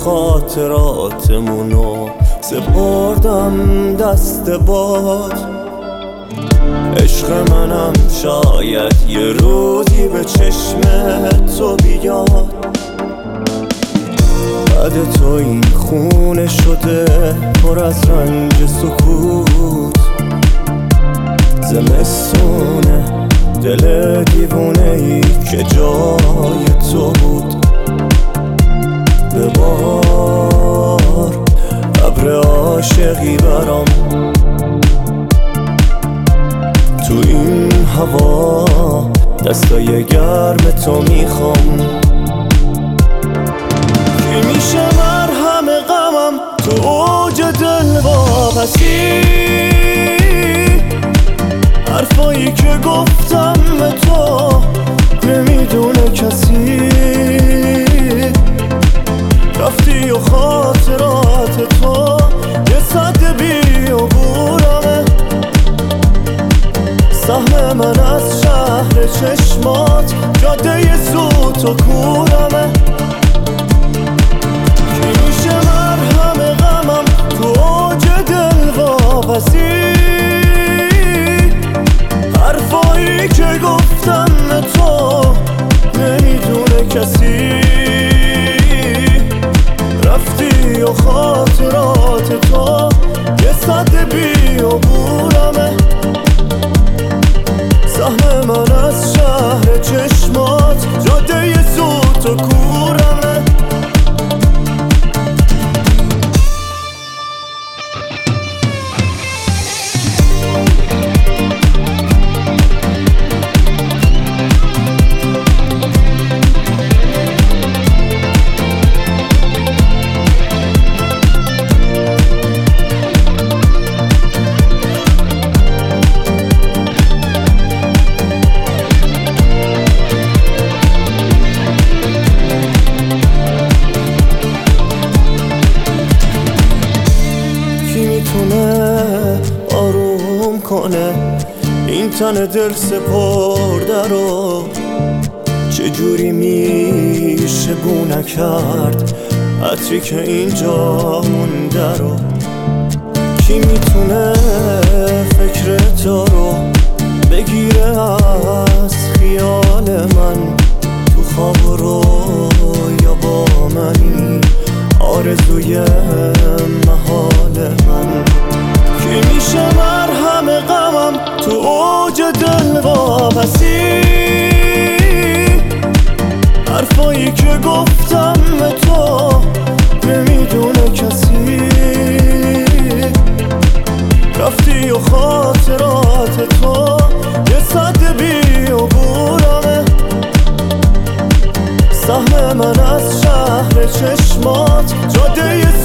خاطراتمونو سپردم دست باد. عشق منم شاید یه روزی به چشم تو بیاد. بعد تو این خونه شده پر از رنج سکوت، زمستونه دل دیوونه ای که جای تو بود. ببار ابر عاشقی برام تو این هوا، دستای گرم تو میخوام. کی میشه مرهم غمم تو اوج دل واپسی؟ حرفایی که گفتم به تو نمیدونه کسی. رفتی و خاطرات تو یه سد بی‌عبورمه. سهم من از شهر چشمات جاده سوت و کورمه. کی میشه مرهم غمم تو اوج دل واپسی؟ حرفایی که گفتم به تو نمیدونه کسی. رفتی و خاطرات تو یه سد بی‌عبورمه. سهم من از شهر چشمات جاده سوت و کورمه. آروم کنه این تن دل سپرده رو؟ چجوری میشه بو نکرد عطری که اینجا مونده رو؟ کی میتونه فکر تو رو بگیره از خیال من؟ تو خواب رو یا با منی آرزوی محال من. کی میشه مرهم غمم تو اوج دل واپسی؟ حرفایی که گفتم به تو نمیدونه کسی. رفتی و خاطرات تو یه سد بی‌عبورمه. سهم من از شهر چشمات جاده